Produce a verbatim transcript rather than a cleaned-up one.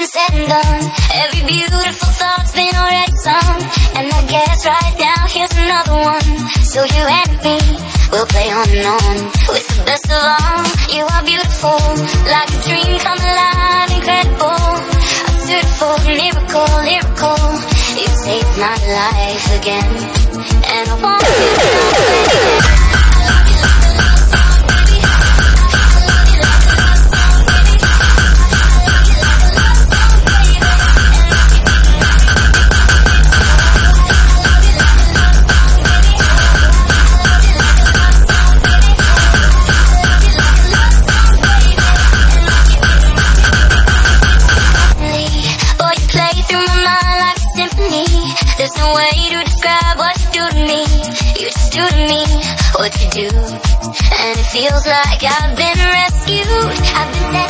said and done, every beautiful thought's been already sung. And I guess right now here's another one. So you and me, we'll play on and on with the best of all. You are beautiful, like a dream come alive, incredible, a beautiful miracle, lyrical. You saved my life again, and I want you to know that. There's no way to describe what you do to me. You just do to me what you do, and it feels like I've been rescued. I've been set